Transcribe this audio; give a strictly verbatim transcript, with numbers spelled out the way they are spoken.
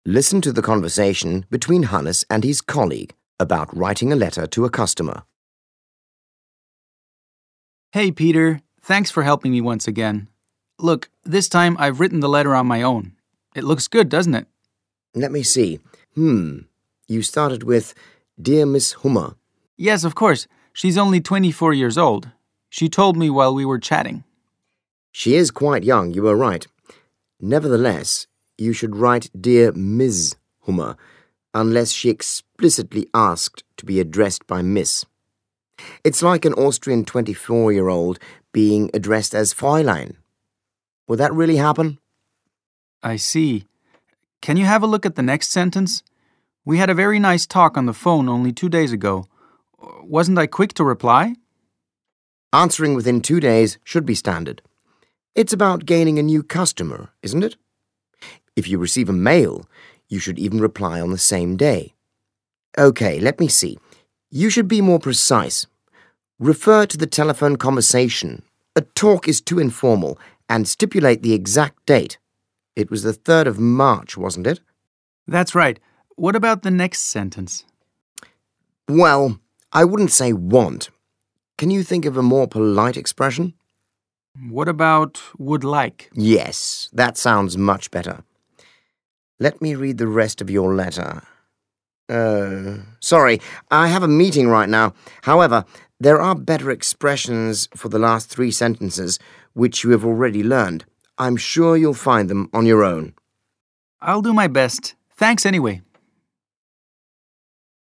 Listen to the conversation between Hannes and his colleague about writing a letter to a customer. Hey, Peter. Thanks for helping me once again. Look, this time I've written the letter on my own. It looks good, doesn't it? Let me see. Hmm. You started with, Dear Miss Hummer. Yes, of course. She's only twenty-four years old. She told me while we were chatting. She is quite young, you are right. Nevertheless, you should write Dear Miss Hummer, unless she explicitly asked to be addressed by Miss. It's like an Austrian twenty-four-year-old being addressed as Fräulein. Would that really happen? I see. Can you have a look at the next sentence? We had a very nice talk on the phone only two days ago. Wasn't I quick to reply? Answering within two days should be standard. It's about gaining a new customer, isn't it? If you receive a mail, you should even reply on the same day. Okay, let me see. You should be more precise. Refer to the telephone conversation. A talk is too informal, and stipulate the exact date. It was the third of March, wasn't it? That's right. What about the next sentence? Well, I wouldn't say want. Can you think of a more polite expression? What about would like? Yes, that sounds much better. Let me read the rest of your letter. Uh, sorry, I have a meeting right now. However, there are better expressions for the last three sentences, which you have already learned. I'm sure you'll find them on your own. I'll do my best. Thanks anyway.